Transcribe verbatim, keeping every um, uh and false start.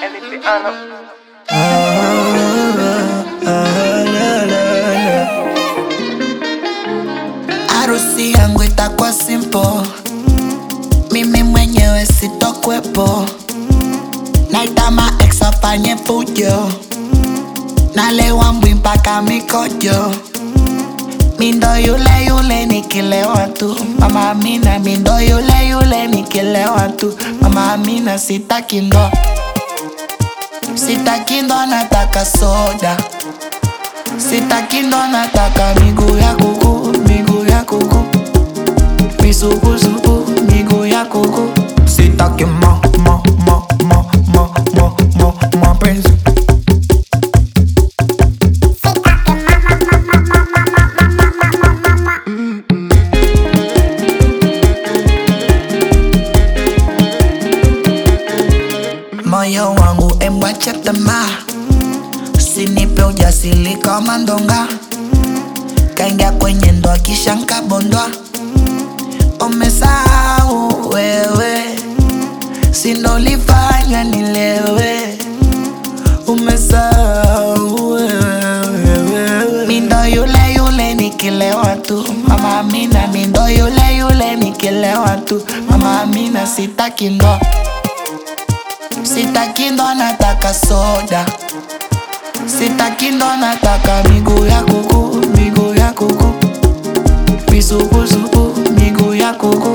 Elipiano. Ah, ah, la, la, la. Harusi yangu itakuwa simple, mimi mwenyewe sitokwepo. Naita ma ex afanye fujo, nalewa mbwi mpaka mikojo. Mindo yule yule nikilewa tu, Mama Amina. Mindo yule yule nikilewa tu, Mama Amina. Sitaki ndo, sitaki ndo, nataka soda. Sitaki ndo, nataka miguu ya kuku, miguu ya kuku, misugusugu, miguu ya kuku. Sitaki ma, ma, ma, ma, ma, ma, ma, mapenzi. Moyo wangu embwache tamaa, usinipe ujasiri kama ndonga. Kaingia kwenye ndoa kisha nkabondwa. Umesahau wewe, sinolifanya nilewe. Umesahau wewe, mindo yule yule nikilewa tu, Mama Amina. Mindo yule yule nikilewa tu, Mama Amina. Sitaki ndo, sitaki ndo, nataka soda. Sitaki ndo, nataka miguu ya kuku, miguu ya kuku, misugusugu, miguu ya kuku.